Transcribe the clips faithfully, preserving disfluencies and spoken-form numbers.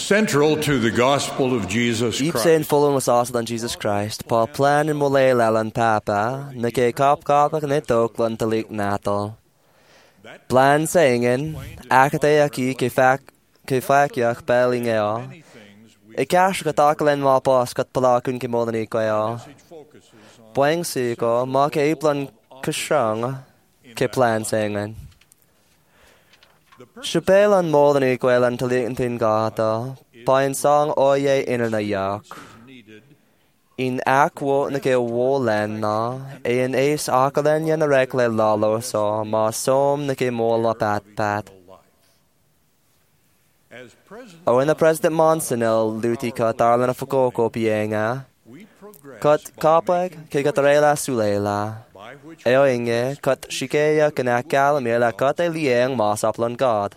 Central to the gospel of Jesus Ip Christ. sen fullen was asad an Jesus Christ, pa plan in molela lan papa, na ke kap kap ak netok lan talik natal. Plan sayingen, akate aki ke fak ke fak yak peling ea. E cash ka taklen ma pas kat pala kun ke modani ko ea. Boing si ko ma ke plan kashang ke plan sayingen. Siapelan modani ko elan talik tin gata. Pain song oye in a yak. In aqua na ke wolen na, e in ace akalen yan a rekle lalo so, ma som na ke mola pat pat. O in the President Monsanil luti ka tarlan a fukoko pienga, kat kapag ke katarela sulela. Eo inge, kat shikeya kanakal mila kat e lieng mas aplan god.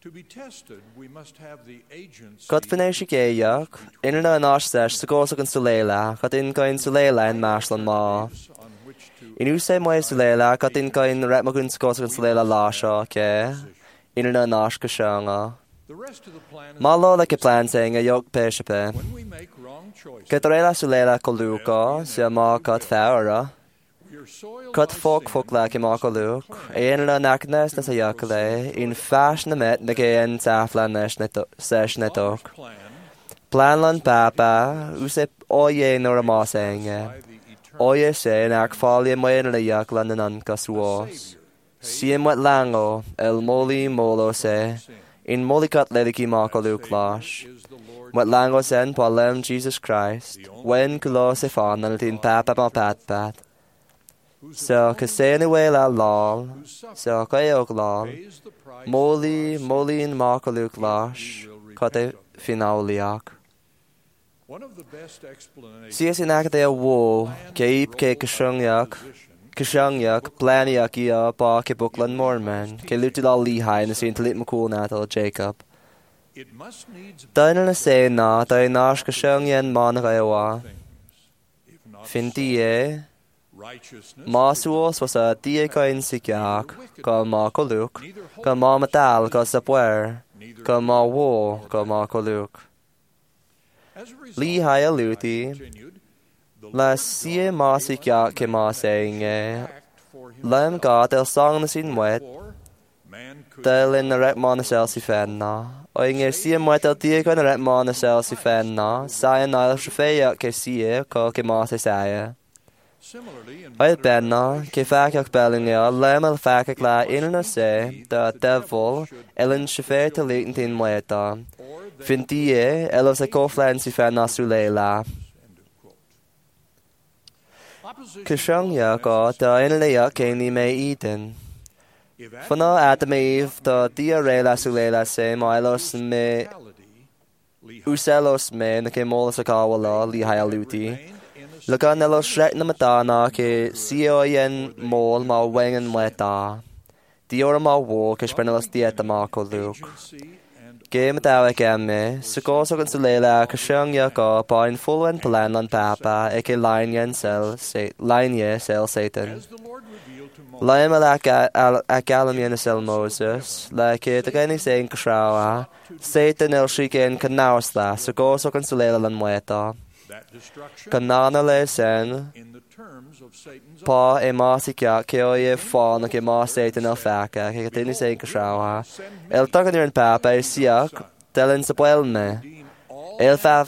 Kat finne shikeyak, in na nash sesh sukosa kan sulela, kat in kain sulela in mashlan ma. In use moe sulela, kat in kain retmagun sukosa kan sulela lasha ke, in na nash kashanga. Malo like a plan saying a yok peshape. Katarela sulela koluka, siya ma kat faura. Kat folk folk like a makaluk, een la naknes na sa yakale, in fashion met na gain saflan sesh netok. Plan lan papa, use oye nor a masenge. Oye se nak falie moen la yaklan nan kasuos. Siem wat lango, el moli molo se, in molikat lediki makaluk lash. Wat lango sen palem Jesus Christ, when kulo se fan tin papa ma pat pat. So kasene wela lal, so kayok lal, moli moli in makaluk lash, kate finauliak. Sies in akate wo, keep ke kashangyak, kashangyak, planiak ia pa ke buklan morman, ke lutil al lihai na sin talit makul natal Jacob. Dana na se na, tay nash kashangyan manakayawa. Fintiye, Masuos was a dia kain sikyak, ka ma koluk, ka ma matal ka sapwer, ka ma wo, ka ma koluk. Li haya luti, la sie ma sikyak ke ma seinge, lem gat el sang na sin wet, del in na ret ma na sel si fenna, o inge sie mwet el dia kain na ret ma na sel si fenna, saya na el shafeyak ke sie ka ke ma se saya. Oil benna, ke fakak bellinga, lem el fakak la inna se, da devil, elen shifer te lichten tin mweta. Fintie, elos e koflan si fan nasulela. Kishang ya ko, da inna ya ke ni me iten. Fana Adam Eve, da dia re la sulela se, ma elos me, uselos me, na ke molas akawala, li haya luti. Lagan elos shret na matana ke sio yen mol ma wengen mweta. Diora ma wo ke spenelos dieta ma ko luk. Ke matawa ke me, sukoso kan sulela ke shang ya ka pa in fulwen plan lan papa e ke line yen sel, line ye sel Satan. Laim ala akalam yen sel Moses, la ke te kani sein kshawa, Satan el shiken kanausla, sukoso kan sulela lan mweta. Kanana le sen, pa e masikya ke oye fa na ke ma Satan el faka, ke katini sein kshawa. El takan rin papa e siak, telen sa puelme. El fa,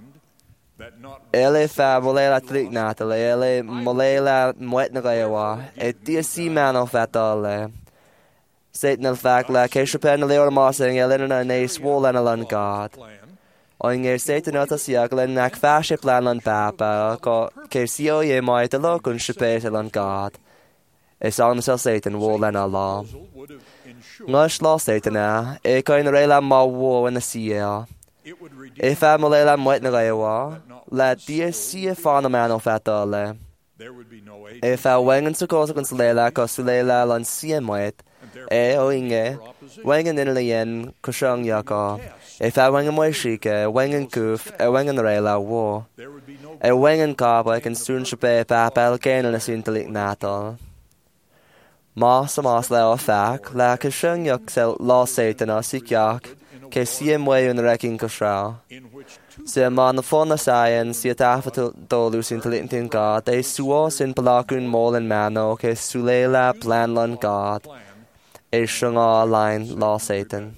ele fa molela tlik natale, ele molela mwet na kayawa, e tia si mano fatale. Satan el fakla, ke shapen le or masing elena ne swolen alan God. Oinge Satan ata siaglen nak fashe plan lan papa, ko ke sio ye mai te lokun shipet lan God. Es an sel Satan wolen Allah. Ngash la Satan a, e kain rela ma wo en sia. E fa molela mwet na gawa, la dia sia fa na man of atale. E fa wengen su kosa kun sulela ko sulela lan sia mwet. E oinge, wengen in lien kushang yaka. E fa wengen moy shike, wengen kuf, e wengen rela wo. E wengen kapa kan soon shape pa pel ken na sintelik natal. Mas mas la fak, la kushang yak sel la Satan asik yak, ke sia mwe yn regin gysraw. Se ma na ffona sayan si atafa dolu sy'n talintin God, e suo sy'n balakun mol yn mano ke sulela planlon God, e siunga lain law Satan.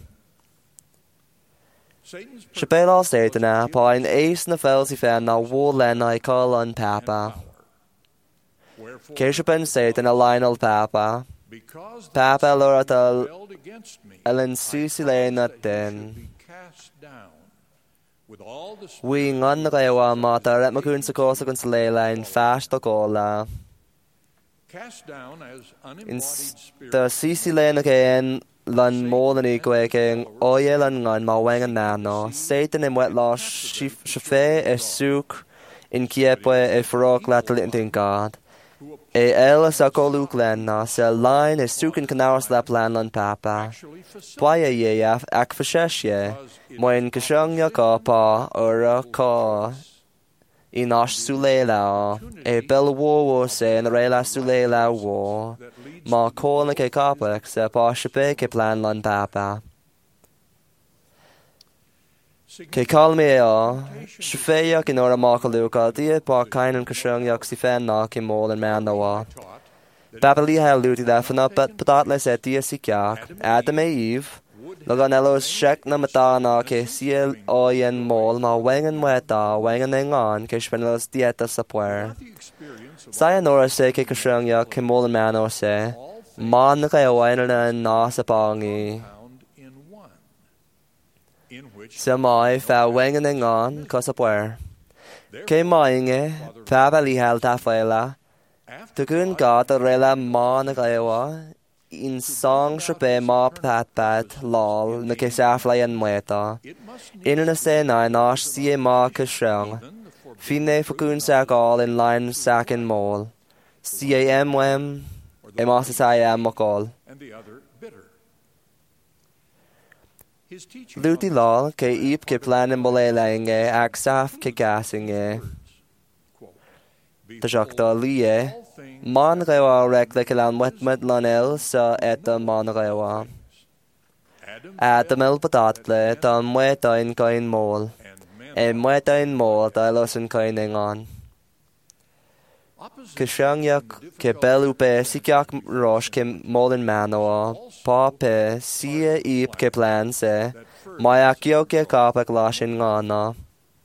Siabe law Satan a, pa ein eis na fel si fen na wolen ai col an papa. Ke siaben Satan a lain al papa, papa lor at al elen susile na den. Wi ngan rewa mata ret makun sa kosa kun salela in fast o gola. In the sisile na kayen lan mo na ni kwe keng oye lan ngan ma wengan nano. Satan in wet loss shife e suk in kiepwe e frok latalintin God. E el sa kolu glen na se line e suk in kanawas la plan lan papa. Pwaya ye af ak fashesh ye. Moin kashang ya ka pa ora ka inash sulela e bel wo wo se en rela sulela wo ma kola ke kapak se pa shipe ke plan lan papa ke kalme ya shife ya ke nora ma kalu ka dia pa kainen kashang ya si fan na ke mol en man wa babali ha luti da fana pat patatla se dia sikyak adam e eve Logan elos shek na mata na ke siel oyen mol ma wengen mweta wengen engan ke shpenelos dieta sa puer. Saya nora se ke kashrang ya ke mol man o se man na kaya wengen na na sa pangi. Se mai fa wengen engan ko sa puer. Ke mainge papa li hal ta faila. Tukun ka ta rela man na kaya wa. In song shape ma pat pat lol na ke safla yan mweta. In na se na nash siye ma kashrang. Fine fakun sakal in line sakin mol. C A M wem e ma sa am makol. Luti lol ke ip ke plan in bolelange ak saf ke gasinge. Tajakta liye. Man rewa rek le kelan wet met lanel sa eta man rewa. Adam el patatle ta mweta in kain mol. E mweta in mol ta los in kain engan. Kishang yak ke belu pe sikyak rosh ke mol in manoa. Pa pe siya ip ke plan se. Mayak yo ke kapak lashin ngana.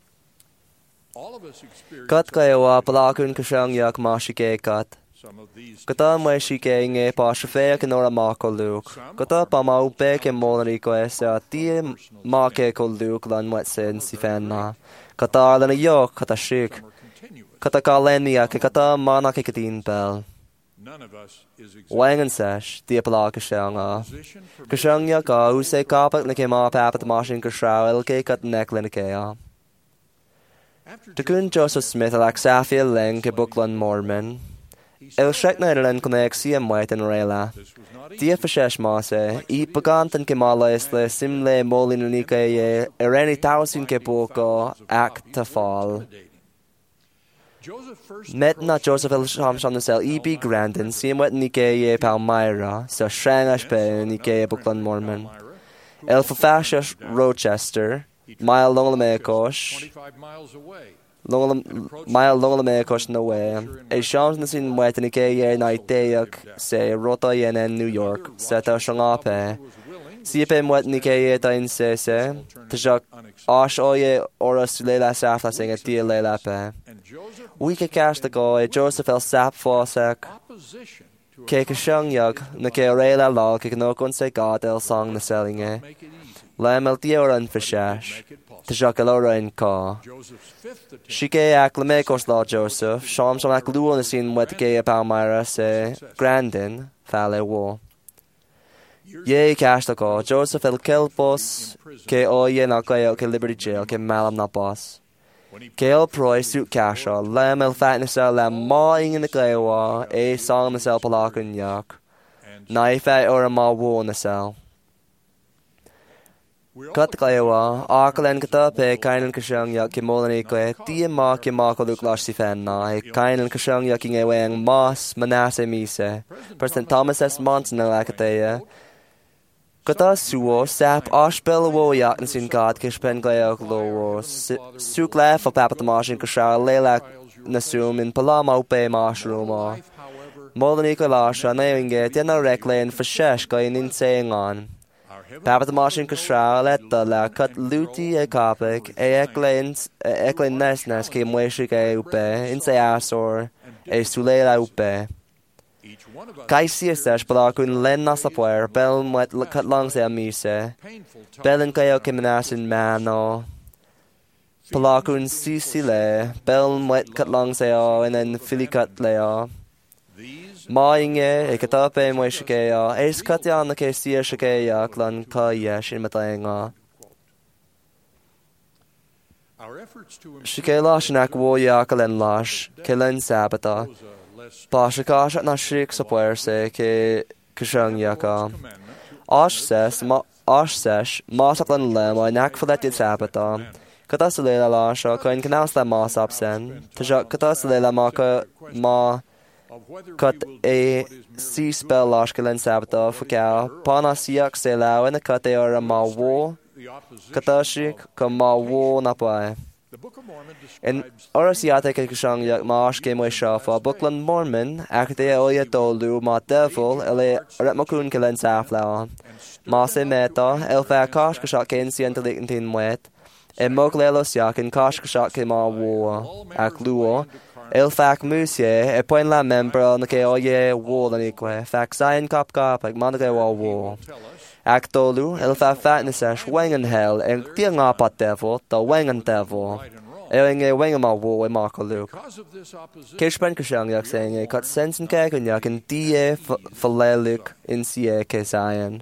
Kat kayawa palakun kishang yak mashike kat. Kata mwe shike nge pa shafea ke nora ma ko luk. Kata pa ma upe ke molari ko esa tie ma ke ko luk lan wet sen si fan na. Kata arlana yok kata shik. Kata ka lenia ke kata mana ke katin bel. Wangan sesh die pala kishang a. Kishang yak a use kapak na ke ma papat mashin kishaw el ke kat neklin ke a. Tukun Joseph Smith al aksafia leng ke buklan Mormon. El shek na ilan connect si am white in rela. Dia fashesh ma se, I pagantan ke mala isle simle molin unika ye, ereni tausin ke boko ak ta fall. Met na Joseph el sham sham nasel E B Grandin si am wet nike ye Palmyra, so shrang ashpe nike ye buklan Mormon. El fafashesh Rochester, mile long me kosh. Mile long me kosh no way. A shams na sin wet ni ke ye na iteak se rota yen in New York. Seta shangape. Si pe wet ni ke ye ta in se se. Tajak ash oye ora sulela safla sing a dia lela pe. We ke cash the go Joseph el sap fosek. Ke kashang yag na ke rela la ke no kon se God el song na selling e. Lam el dioran fashash. Tajak elora in ka. Shike ak lame kos la Joseph, sham sham ak luo na sin wet ke Palmyra se Grandin fale wo. Ye cash the ko Joseph el kelpos ke oye na ka ke Liberty Jail ke malam na boss. Ke el proi suit casha lam el fatness lam ma in the klewa e song na sel palakun yak. Na fa or ma wo na sel. Kat kayawa, akalan kata pe kainan kasyang yak kimolani kwe, tiya ma ki ma ko luklash si fan na, e kainan kasyang yak inge weng mas manase mise. President Thomas S. Monson na lakataya, Gata suo sap ashbel wo yak sin God kish pen gayak lo suk lef of papa tamashin kashar lela nasum in palama upe mashruma. Molani kalasha na inge tena reklen for shesh gain in saying on. Papa tamashin kashar letta la cut luti e kapik e eklin eklin nesnes ke mweshik e upe in say asor e sulela upe. Kaisi estash pala kun len nasapuer bel met cut lang se amise belen kayo keminasin mano pala kun sisile bel met cut lang se o and then filicut leo mainge e katape mo shikeya es katya na ke sia shikeya klan kaya shin mataenga shikela shnak wo ya kalen lash kelen sabata Pashakash at Nashik Sapuerse ke Kishang Yaka. Osh says, Osh says, Masaplan Lem, I knack for that it's Abata. Katasalela Lasha, coin canals that Mas absen. Tajak Katasalela Maka Ma cut a sea spell Lashkalan Sabata for cow. Panasiak Selau and the Kate or a Ma war. Katashik, Kama war Napai. In Orasiate Kishang Yak Marsh came with Shafa, Buckland Mormon, Akde Oya Dolu, Ma Devil, Ele Retmakun Kalen Saflower, Mase Meta, Elfa Kashkashak Kensi and Lickington Wet, and Moklelos Yak and Kashkashak Kema War, Akluo, Elfak Musie, a point la member on the Keoye War and Eque, Fac Zion Cop Cop, like Monaco War. Actolu, Elfa Fatness Ash, Wangan Hell, and Tiangapat Devil, the Wangan Devil. Ewing a wing of my war with Marco Luke. Kishpan Kashang Yak saying a cut sense and Kaganyak and D A Faleluk in C A Kasayan.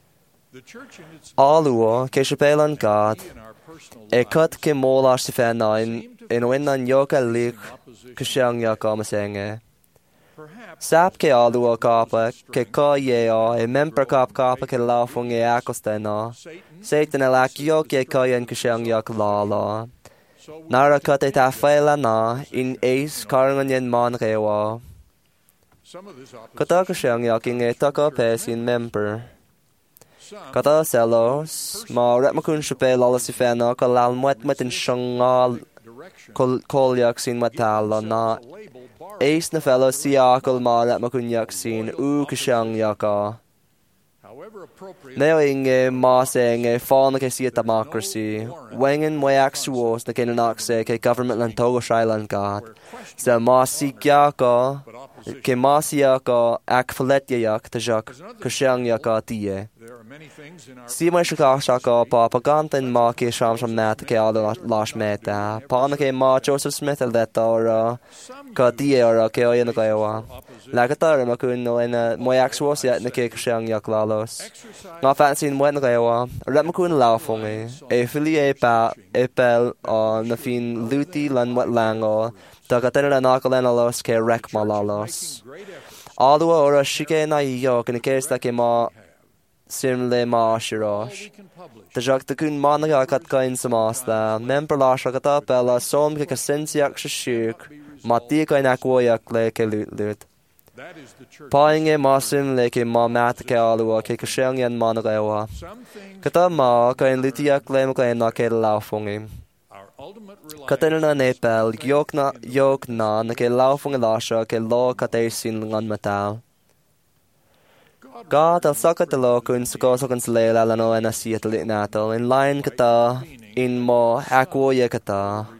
Alua, Kishapelan God, a cut Kimolash Sifanain in Winan Yoka Luke Kashang Yakama saying. Sap ke alua kapa, ke ka yea, a member kap kapa ke laufung e akostena. Satan elak yok ye kayan kashang yak la la. Nara kat et afela na, in ace karangan yen man rewa. Kata kashang yak in e taka pes in member. Kata selos, ma retmakun shupe lala si fena ka lal mwet mwet in shangal kol yak sin matala na. Ace na fellow siakal ma at makunyak sin u kashang yaka. Neo inge ma saying a fall na kasi democracy. Wengen wayak suos na kinanakse ke government lan togo shailan God. Sa ma sikyaka ke ma siyaka ak faletya yak tajak kashang yaka tiye. Si mai shaka shaka pa pagantin ma ke sham sham nat ke ala lash meta. Pa na ke ma Joseph Smith el deta ora ka tiye ora ke oyen ka yawa. Lagatar ma kun no ena moyak suos ya na ke kashang yak lalos. Nga fansin mo na kayo rat mo kun laufong e e fili e pa e pel on na fin luti lan wat lango ta katena na nakalan alos ke rek malalos alwa ora shike na yo ken ke sta ke ma simle ma shirosh ta jak ta kun man ga kat kain samasta member la shakata pela som ke kasensiak shik mati kain akwoyak le ke lut Paing e masim leke ma mat ke alua ke kashang yan managawa. Kata ma kain litiak lem kain na ke laufungi. Kata na nepal yok na yok na na ke laufungi lasha ke lo kate sin ngan matal. God al sakat lo kun suko sokan slela lano na siat lit natal in line kata in mo akwo ye kata.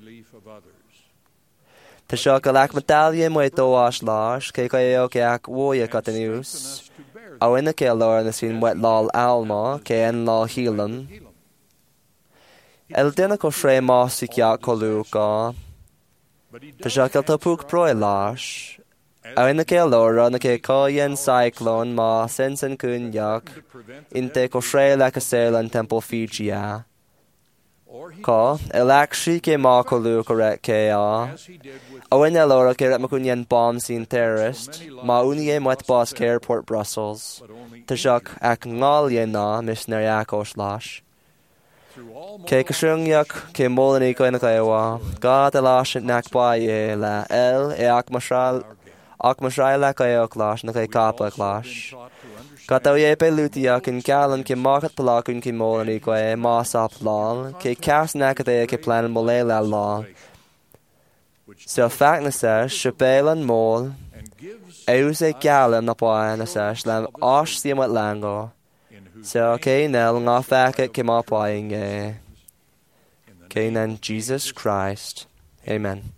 Tasha kalak metalje mo ito aslash ke kayo ke ak wo ye katanius. Awin na ke lor na sin wet lal alma ke en la hilan. El dina ko shre ma sikya koluka. Tasha kal tapuk pro lash. Awin na ke lor na ke kayen cyclone ma sensen kun yak. Inte ko shre la kaselan temple Fijia. Ka elak shi ke ma koluka rek ke a. Owen elora ke rat makunyan bomb scene terrorist, ma unie mwet boss ke airport Brussels. Tajak ak ngalye na missionary akos lash. Ke kashungyak ke molani ko na kaiwa. God elash nak ba ye la el e ak mashal ach mar sráile é chlás na é cappa chlás. Catá é pe lútiach in cealan ce mágad paláún ci mólaní go é másap lán, ce ceas necad é ce plan mo le le lán. So feach na sais, sipélan mól, eus é cealan na páin na sais, lem ás siamat langó. So ce nel ngá fecha ce má páin é. Ce nan Jesus Christ. Amen.